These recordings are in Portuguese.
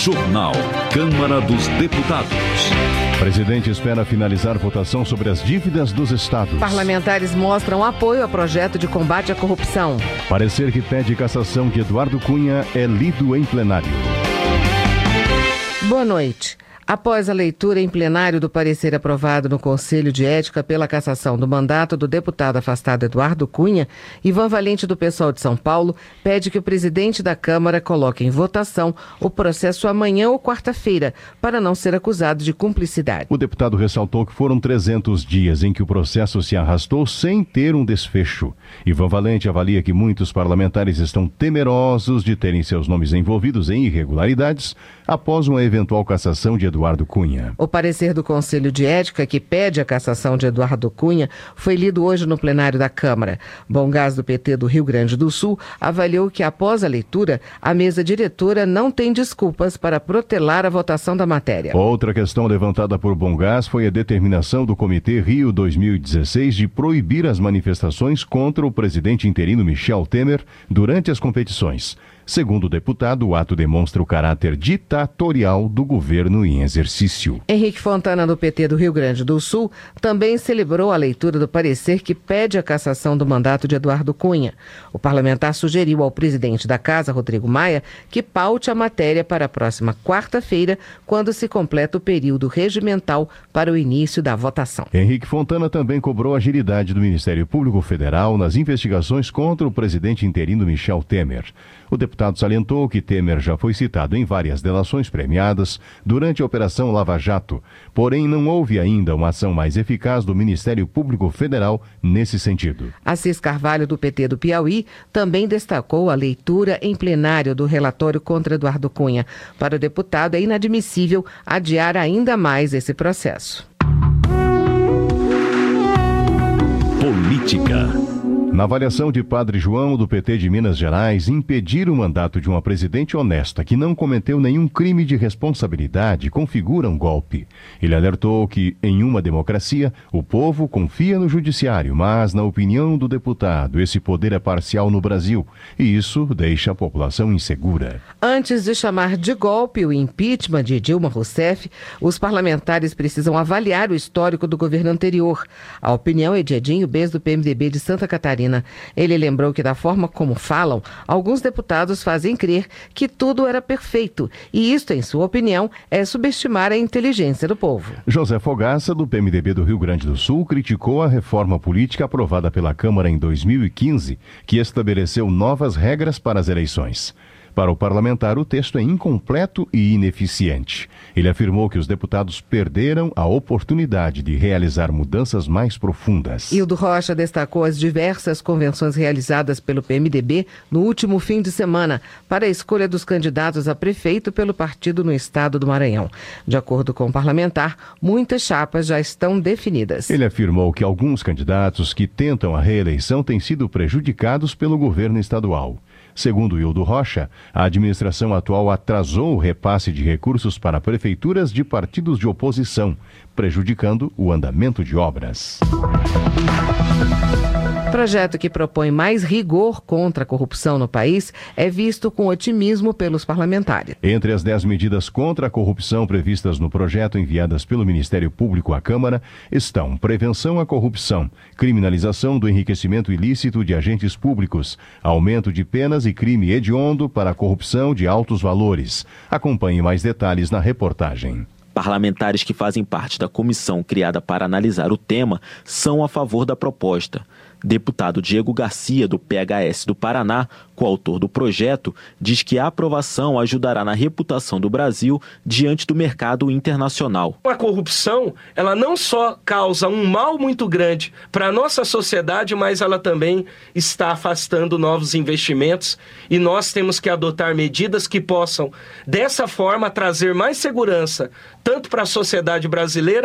Jornal Câmara dos Deputados. Presidente espera finalizar votação sobre as dívidas dos estados. Parlamentares mostram apoio a projeto de combate à corrupção. Parecer que pede cassação de Eduardo Cunha é lido em plenário. Boa noite. Após a leitura em plenário do parecer aprovado no Conselho de Ética pela cassação do mandato do deputado afastado Eduardo Cunha, Ivan Valente, do PSOL de São Paulo, pede que o presidente da Câmara coloque em votação o processo amanhã ou quarta-feira, para não ser acusado de cumplicidade. O deputado ressaltou que foram 300 dias em que o processo se arrastou sem ter um desfecho. Ivan Valente avalia que muitos parlamentares estão temerosos de terem seus nomes envolvidos em irregularidades após uma eventual cassação de Eduardo Cunha. O parecer do Conselho de Ética, que pede a cassação de Eduardo Cunha, foi lido hoje no plenário da Câmara. Bom Gás, do PT do Rio Grande do Sul, avaliou que após a leitura, a mesa diretora não tem desculpas para protelar a votação da matéria. Outra questão levantada por Bom Gás foi a determinação do Comitê Rio 2016 de proibir as manifestações contra o presidente interino Michel Temer durante as competições. Segundo o deputado, o ato demonstra o caráter ditatorial do governo em exercício. Henrique Fontana, do PT do Rio Grande do Sul, também celebrou a leitura do parecer que pede a cassação do mandato de Eduardo Cunha. O parlamentar sugeriu ao presidente da Casa, Rodrigo Maia, que paute a matéria para a próxima quarta-feira, quando se completa o período regimental para o início da votação. Henrique Fontana também cobrou agilidade do Ministério Público Federal nas investigações contra o presidente interino Michel Temer. O deputado salientou que Temer já foi citado em várias delações premiadas durante a Operação Lava Jato, porém não houve ainda uma ação mais eficaz do Ministério Público Federal nesse sentido. Assis Carvalho, do PT do Piauí, também destacou a leitura em plenário do relatório contra Eduardo Cunha. Para o deputado, é inadmissível adiar ainda mais esse processo. Política. Na avaliação de Padre João, do PT de Minas Gerais, impedir o mandato de uma presidente honesta que não cometeu nenhum crime de responsabilidade configura um golpe. Ele alertou que, em uma democracia, o povo confia no judiciário, mas, na opinião do deputado, esse poder é parcial no Brasil e isso deixa a população insegura. Antes de chamar de golpe o impeachment de Dilma Rousseff, os parlamentares precisam avaliar o histórico do governo anterior. A opinião é de Edinho Bez, do PMDB de Santa Catarina. Ele lembrou que, da forma como falam, alguns deputados fazem crer que tudo era perfeito. E isto, em sua opinião, é subestimar a inteligência do povo. José Fogaça, do PMDB do Rio Grande do Sul, criticou a reforma política aprovada pela Câmara em 2015, que estabeleceu novas regras para as eleições. Para o parlamentar, o texto é incompleto e ineficiente. Ele afirmou que os deputados perderam a oportunidade de realizar mudanças mais profundas. Hildo Rocha destacou as diversas convenções realizadas pelo PMDB no último fim de semana para a escolha dos candidatos a prefeito pelo partido no estado do Maranhão. De acordo com o parlamentar, muitas chapas já estão definidas. Ele afirmou que alguns candidatos que tentam a reeleição têm sido prejudicados pelo governo estadual. Segundo Hildo Rocha, a administração atual atrasou o repasse de recursos para prefeituras de partidos de oposição, prejudicando o andamento de obras. Projeto que propõe mais rigor contra a corrupção no país é visto com otimismo pelos parlamentares. Entre as 10 medidas contra a corrupção previstas no projeto enviadas pelo Ministério Público à Câmara estão prevenção à corrupção, criminalização do enriquecimento ilícito de agentes públicos, aumento de penas e crime hediondo para a corrupção de altos valores. Acompanhe mais detalhes na reportagem. Parlamentares que fazem parte da comissão criada para analisar o tema são a favor da proposta. Deputado Diego Garcia, do PHS do Paraná, coautor do projeto, diz que a aprovação ajudará na reputação do Brasil diante do mercado internacional. A corrupção, ela não só causa um mal muito grande para a nossa sociedade, mas ela também está afastando novos investimentos e nós temos que adotar medidas que possam, dessa forma, trazer mais segurança tanto para a sociedade brasileira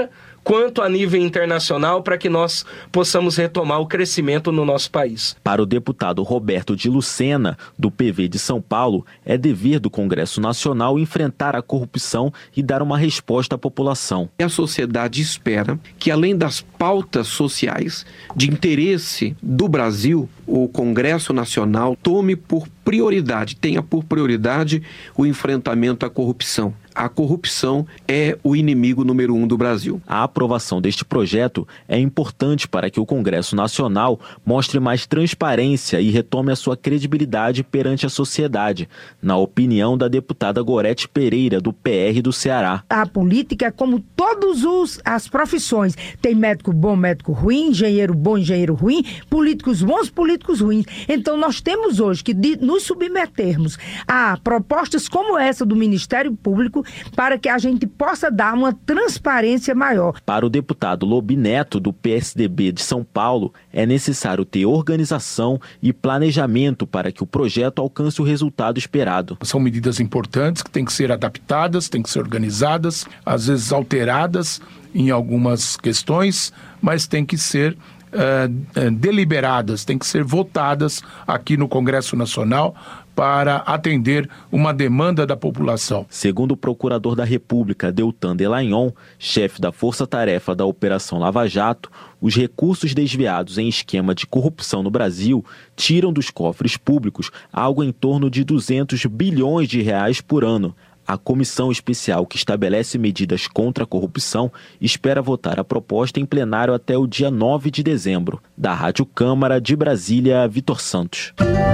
quanto a nível internacional para que nós possamos retomar o crescimento no nosso país. Para o deputado Roberto de Lucena, do PV de São Paulo, é dever do Congresso Nacional enfrentar a corrupção e dar uma resposta à população. A sociedade espera que, além das pautas sociais de interesse do Brasil, o Congresso Nacional tome por prioridade, tenha por prioridade o enfrentamento à corrupção. A corrupção é o inimigo número 1 do Brasil. A aprovação deste projeto é importante para que o Congresso Nacional mostre mais transparência e retome a sua credibilidade perante a sociedade, na opinião da deputada Gorete Pereira, do PR do Ceará. A política é como todas as profissões. Tem médico bom, médico ruim, engenheiro bom, engenheiro ruim, políticos bons, políticos ruins. Então nós temos hoje que nos submetermos a propostas como essa do Ministério Público para que a gente possa dar uma transparência maior. Para o deputado Lobineto, do PSDB de São Paulo, é necessário ter organização e planejamento para que o projeto alcance o resultado esperado. São medidas importantes que têm que ser adaptadas, têm que ser organizadas, às vezes alteradas em algumas questões, mas têm que ser deliberadas, têm que ser votadas aqui no Congresso Nacional para atender uma demanda da população. Segundo o procurador da República, Deltan Delagnol, chefe da Força-Tarefa da Operação Lava Jato, os recursos desviados em esquema de corrupção no Brasil tiram dos cofres públicos algo em torno de 200 bilhões de reais por ano. A comissão especial que estabelece medidas contra a corrupção espera votar a proposta em plenário até o dia 9 de dezembro. Da Rádio Câmara de Brasília, Vitor Santos.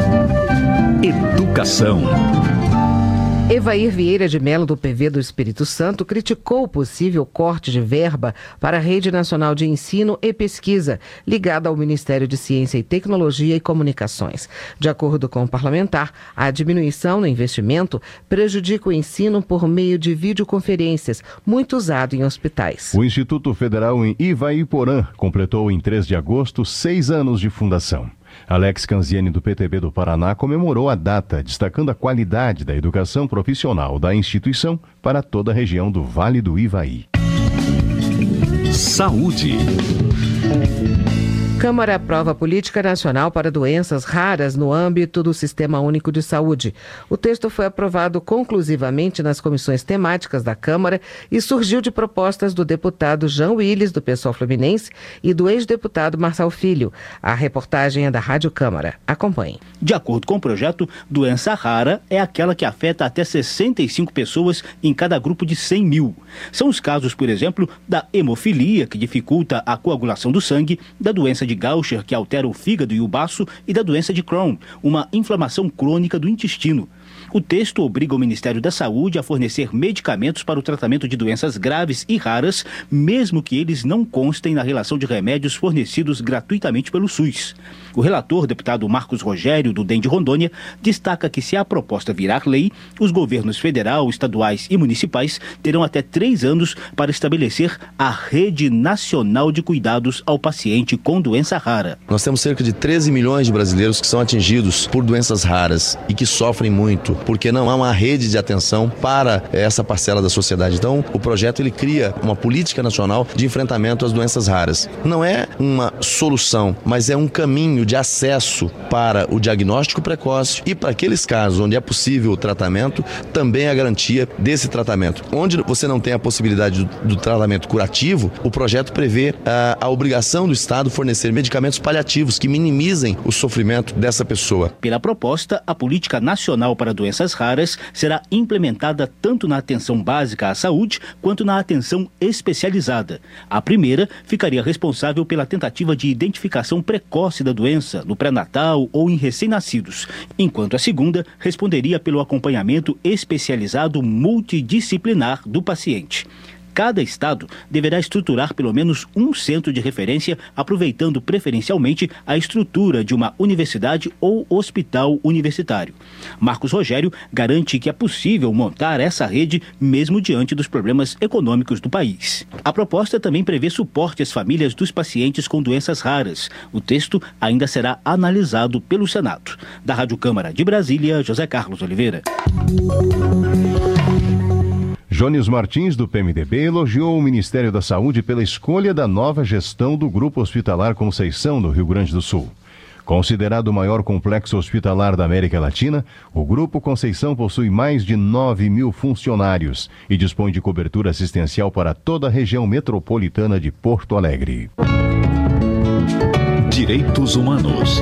Educação. Evair Vieira de Mello, do PV do Espírito Santo, criticou o possível corte de verba para a Rede Nacional de Ensino e Pesquisa, ligada ao Ministério de Ciência e Tecnologia e Comunicações. De acordo com o parlamentar, a diminuição no investimento prejudica o ensino por meio de videoconferências, muito usado em hospitais. O Instituto Federal em Ivaiporã completou em 3 de agosto 6 anos de fundação. Alex Canziani, do PTB do Paraná, comemorou a data, destacando a qualidade da educação profissional da instituição para toda a região do Vale do Ivaí. Saúde. Câmara aprova política nacional para doenças raras no âmbito do Sistema Único de Saúde. O texto foi aprovado conclusivamente nas comissões temáticas da Câmara e surgiu de propostas do deputado Jean Willis, do PSOL Fluminense, e do ex-deputado Marçal Filho. A reportagem é da Rádio Câmara. Acompanhe. De acordo com o projeto, doença rara é aquela que afeta até 65 pessoas em cada grupo de 100 mil. São os casos, por exemplo, da hemofilia, que dificulta a coagulação do sangue, da doença de Gaucher, que altera o fígado e o baço, e da doença de Crohn, uma inflamação crônica do intestino. O texto obriga o Ministério da Saúde a fornecer medicamentos para o tratamento de doenças graves e raras, mesmo que eles não constem na relação de remédios fornecidos gratuitamente pelo SUS. O relator, deputado Marcos Rogério, do DEM de Rondônia, destaca que, se a proposta virar lei, os governos federal, estaduais e municipais terão até 3 anos para estabelecer a Rede Nacional de Cuidados ao Paciente com Doença Rara. Nós temos cerca de 13 milhões de brasileiros que são atingidos por doenças raras e que sofrem muito, porque não há uma rede de atenção para essa parcela da sociedade. Então, o projeto ele cria uma política nacional de enfrentamento às doenças raras. Não é uma solução, mas é um caminho de acesso para o diagnóstico precoce e, para aqueles casos onde é possível o tratamento, também a garantia desse tratamento. Onde você não tem a possibilidade do tratamento curativo, o projeto prevê a obrigação do Estado fornecer medicamentos paliativos que minimizem o sofrimento dessa pessoa. Pela proposta, a Política Nacional para Doenças Raras será implementada tanto na atenção básica à saúde quanto na atenção especializada. A primeira ficaria responsável pela tentativa de identificação precoce da doença, no pré-natal ou em recém-nascidos, enquanto a segunda responderia pelo acompanhamento especializado multidisciplinar do paciente. Cada estado deverá estruturar pelo menos um centro de referência, aproveitando preferencialmente a estrutura de uma universidade ou hospital universitário. Marcos Rogério garante que é possível montar essa rede mesmo diante dos problemas econômicos do país. A proposta também prevê suporte às famílias dos pacientes com doenças raras. O texto ainda será analisado pelo Senado. Da Rádio Câmara de Brasília, José Carlos Oliveira. Jones Martins, do PMDB, elogiou o Ministério da Saúde pela escolha da nova gestão do Grupo Hospitalar Conceição, no Rio Grande do Sul. Considerado o maior complexo hospitalar da América Latina, o Grupo Conceição possui mais de 9.000 funcionários e dispõe de cobertura assistencial para toda a região metropolitana de Porto Alegre. Direitos Humanos.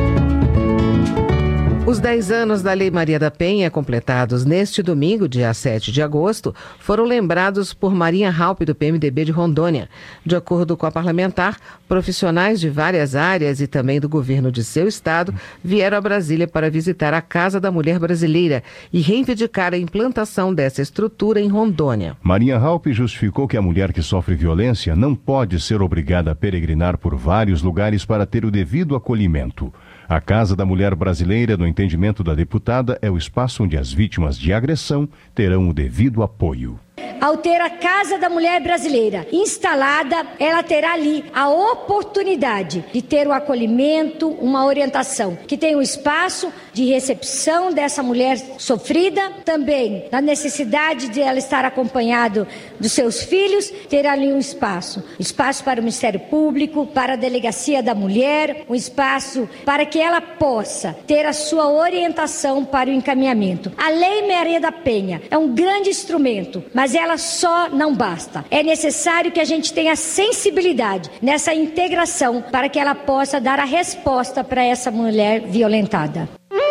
Os 10 anos da Lei Maria da Penha, completados neste domingo, dia 7 de agosto, foram lembrados por Marinha Halpe, do PMDB de Rondônia. De acordo com a parlamentar, profissionais de várias áreas e também do governo de seu estado vieram a Brasília para visitar a Casa da Mulher Brasileira e reivindicar a implantação dessa estrutura em Rondônia. Marinha Halpe justificou que a mulher que sofre violência não pode ser obrigada a peregrinar por vários lugares para ter o devido acolhimento. A Casa da Mulher Brasileira, no entendimento da deputada, é o espaço onde as vítimas de agressão terão o devido apoio. Ao ter a Casa da Mulher Brasileira instalada, ela terá ali a oportunidade de ter o acolhimento, uma orientação, que tem um espaço de recepção dessa mulher sofrida, também na necessidade de ela estar acompanhado dos seus filhos, ter ali um espaço para o Ministério Público, para a Delegacia da Mulher, um espaço para que ela possa ter a sua orientação para o encaminhamento. A Lei Maria da Penha é um grande instrumento, mas ela só não basta. É necessário que a gente tenha sensibilidade nessa integração para que ela possa dar a resposta para essa mulher violentada.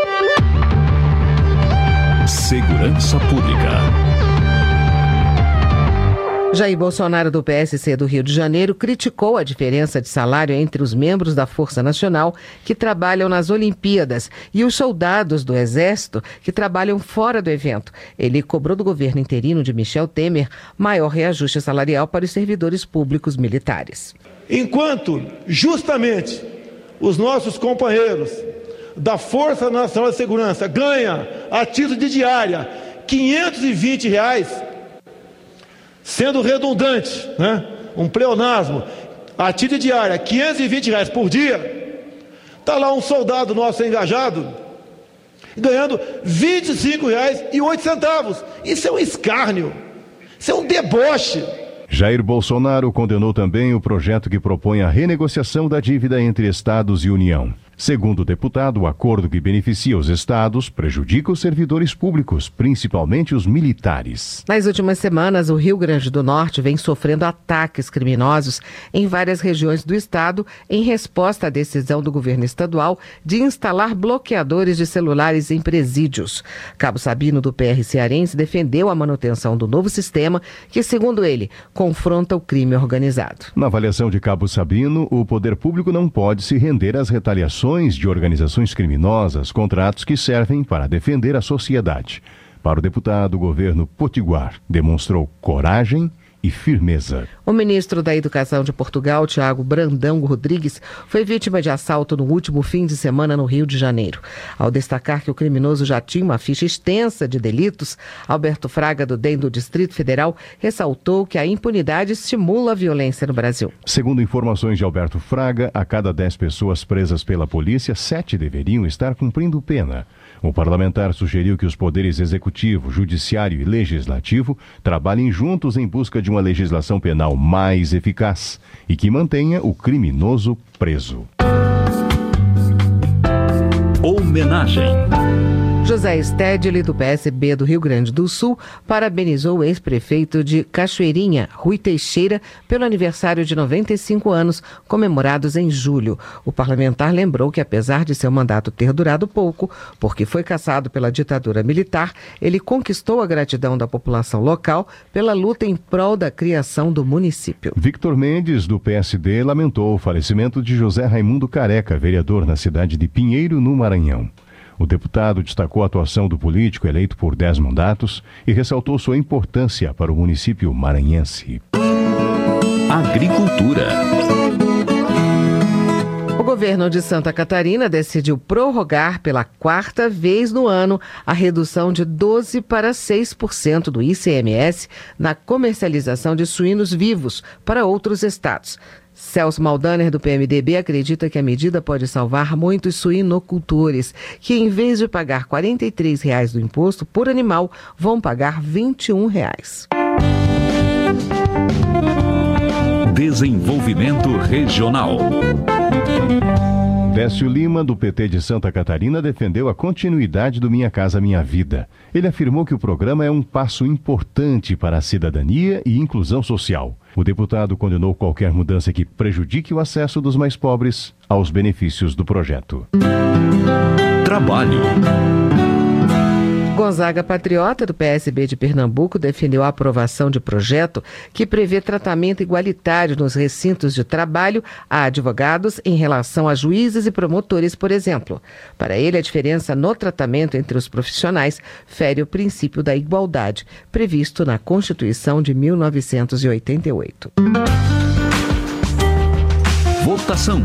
Segurança Pública. Jair Bolsonaro, do PSC do Rio de Janeiro, criticou a diferença de salário entre os membros da Força Nacional que trabalham nas Olimpíadas e os soldados do Exército que trabalham fora do evento. Ele cobrou do governo interino de Michel Temer maior reajuste salarial para os servidores públicos militares. Enquanto, justamente, os nossos companheiros da Força Nacional de Segurança ganham, a título de diária, R$ 520, sendo redundante, um pleonasmo, a título de diária, R$ 520 por dia, está lá um soldado nosso engajado, ganhando R$ 25,08. Isso é um escárnio, isso é um deboche. Jair Bolsonaro condenou também o projeto que propõe a renegociação da dívida entre estados e União. Segundo o deputado, o acordo que beneficia os estados prejudica os servidores públicos, principalmente os militares. Nas últimas semanas, o Rio Grande do Norte vem sofrendo ataques criminosos em várias regiões do estado em resposta à decisão do governo estadual de instalar bloqueadores de celulares em presídios. Cabo Sabino, do PR cearense, defendeu a manutenção do novo sistema que, segundo ele, confronta o crime organizado. Na avaliação de Cabo Sabino, o poder público não pode se render às retaliações de organizações criminosas contra atos que servem para defender a sociedade. Para o deputado, o governo potiguar demonstrou coragem e firmeza. O ministro da Educação de Portugal, Tiago Brandão Rodrigues, foi vítima de assalto no último fim de semana no Rio de Janeiro. Ao destacar que o criminoso já tinha uma ficha extensa de delitos, Alberto Fraga, do DEM do Distrito Federal, ressaltou que a impunidade estimula a violência no Brasil. Segundo informações de Alberto Fraga, a cada 10 pessoas presas pela polícia, 7 deveriam estar cumprindo pena. O parlamentar sugeriu que os poderes executivo, judiciário e legislativo trabalhem juntos em busca de uma legislação penal mais eficaz e que mantenha o criminoso preso. Homenagem. José Stedley, do PSB do Rio Grande do Sul, parabenizou o ex-prefeito de Cachoeirinha, Rui Teixeira, pelo aniversário de 95 anos, comemorados em julho. O parlamentar lembrou que, apesar de seu mandato ter durado pouco, porque foi cassado pela ditadura militar, ele conquistou a gratidão da população local pela luta em prol da criação do município. Victor Mendes, do PSD, lamentou o falecimento de José Raimundo Careca, vereador na cidade de Pinheiro, no Maranhão. O deputado destacou a atuação do político eleito por 10 mandatos e ressaltou sua importância para o município maranhense. Agricultura. O governo de Santa Catarina decidiu prorrogar pela 4ª vez no ano a redução de 12% para 6% do ICMS na comercialização de suínos vivos para outros estados. Celso Maldaner, do PMDB, acredita que a medida pode salvar muitos suinocultores, que em vez de pagar R$ 43 do imposto por animal, vão pagar R$ 21. Desenvolvimento Regional. Décio Lima, do PT de Santa Catarina, defendeu a continuidade do Minha Casa Minha Vida. Ele afirmou que o programa é um passo importante para a cidadania e inclusão social. O deputado condenou qualquer mudança que prejudique o acesso dos mais pobres aos benefícios do projeto. Trabalho. Gonzaga Patriota, do PSB de Pernambuco, defendeu a aprovação de projeto que prevê tratamento igualitário nos recintos de trabalho a advogados em relação a juízes e promotores, por exemplo. Para ele, a diferença no tratamento entre os profissionais fere o princípio da igualdade, previsto na Constituição de 1988. Votação.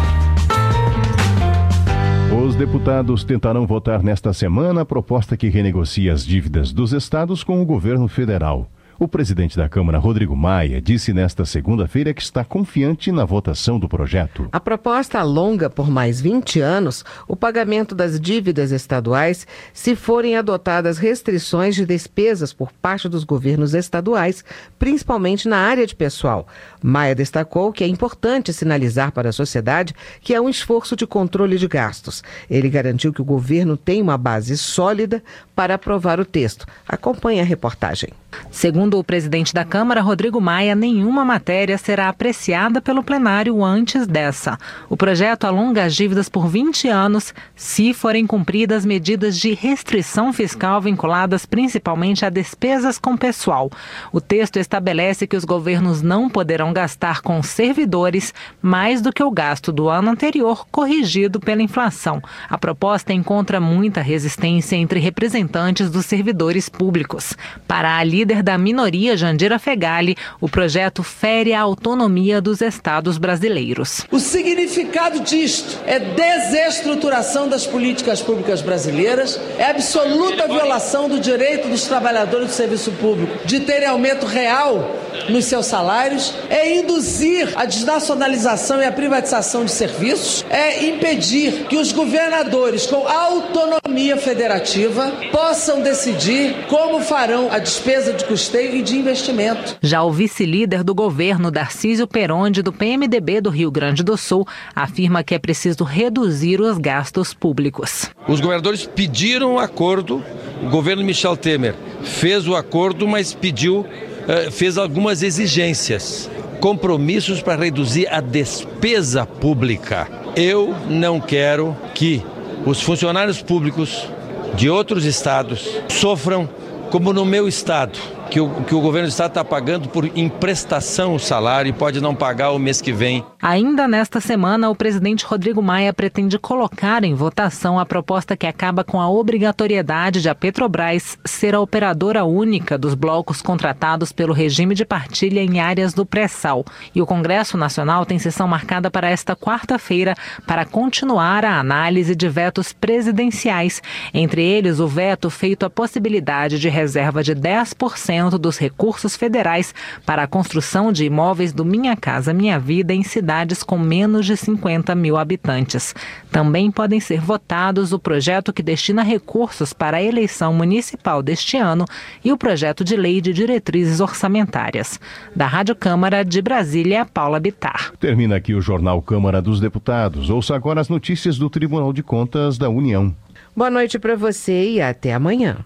Os deputados tentarão votar nesta semana a proposta que renegocia as dívidas dos estados com o governo federal. O presidente da Câmara, Rodrigo Maia, disse nesta segunda-feira que está confiante na votação do projeto. A proposta alonga por mais 20 anos o pagamento das dívidas estaduais se forem adotadas restrições de despesas por parte dos governos estaduais, principalmente na área de pessoal. Maia destacou que é importante sinalizar para a sociedade que é um esforço de controle de gastos. Ele garantiu que o governo tem uma base sólida para aprovar o texto. Acompanhe a reportagem. Segundo o presidente da Câmara, Rodrigo Maia, nenhuma matéria será apreciada pelo plenário antes dessa. O projeto alonga as dívidas por 20 anos, se forem cumpridas medidas de restrição fiscal vinculadas principalmente a despesas com pessoal. O texto estabelece que os governos não poderão gastar com servidores mais do que o gasto do ano anterior, corrigido pela inflação. A proposta encontra muita resistência entre representantes dos servidores públicos. Para a líder da minoria, Jandira Fegali, o projeto fere a autonomia dos estados brasileiros. O significado disto é desestruturação das políticas públicas brasileiras, é absoluta violação do direito dos trabalhadores do serviço público de terem aumento real nos seus salários, é induzir a desnacionalização e a privatização de serviços, é impedir que os governadores com autonomia federativa possam decidir como farão a despesa de custeio e de investimento. Já o vice-líder do governo, Darcísio Peronde, do PMDB do Rio Grande do Sul, afirma que é preciso reduzir os gastos públicos. Os governadores pediram um acordo, o governo Michel Temer fez o acordo, mas fez algumas exigências, compromissos para reduzir a despesa pública. Eu não quero que os funcionários públicos de outros estados sofram como no meu estado, que o governo do estado está pagando por emprestação o salário e pode não pagar o mês que vem. Ainda nesta semana, o presidente Rodrigo Maia pretende colocar em votação a proposta que acaba com a obrigatoriedade de a Petrobras ser a operadora única dos blocos contratados pelo regime de partilha em áreas do pré-sal. E o Congresso Nacional tem sessão marcada para esta quarta-feira para continuar a análise de vetos presidenciais. Entre eles, o veto feito à possibilidade de reserva de 10% dos recursos federais para a construção de imóveis do Minha Casa Minha Vida em cidades com menos de 50 mil habitantes. Também podem ser votados o projeto que destina recursos para a eleição municipal deste ano e o projeto de lei de diretrizes orçamentárias. Da Rádio Câmara de Brasília, Paula Bittar. Termina aqui o Jornal Câmara dos Deputados. Ouça agora as notícias do Tribunal de Contas da União. Boa noite para você e até amanhã.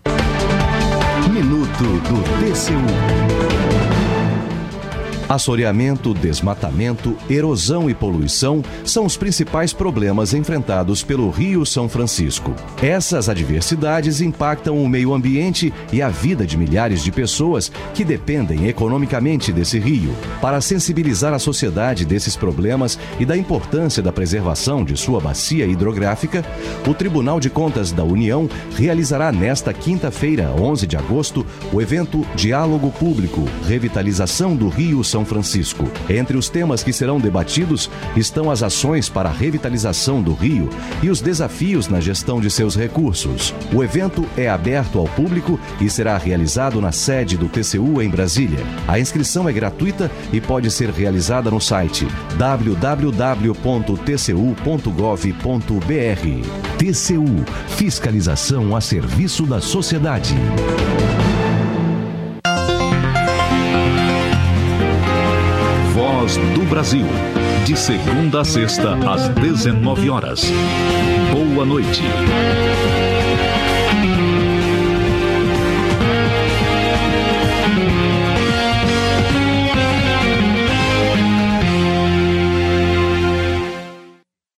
Minuto do TCU. Assoreamento, desmatamento, erosão e poluição são os principais problemas enfrentados pelo Rio São Francisco. Essas adversidades impactam o meio ambiente e a vida de milhares de pessoas que dependem economicamente desse rio. Para sensibilizar a sociedade desses problemas e da importância da preservação de sua bacia hidrográfica, o Tribunal de Contas da União realizará nesta quinta-feira, 11 de agosto, o evento Diálogo Público, Revitalização do Rio São Francisco. Entre os temas que serão debatidos estão as ações para a revitalização do rio e os desafios na gestão de seus recursos. O evento é aberto ao público e será realizado na sede do TCU em Brasília. A inscrição é gratuita e pode ser realizada no site www.tcu.gov.br. TCU, fiscalização a serviço da sociedade. fatos do Brasil. De segunda a sexta, às 19 horas. Boa noite.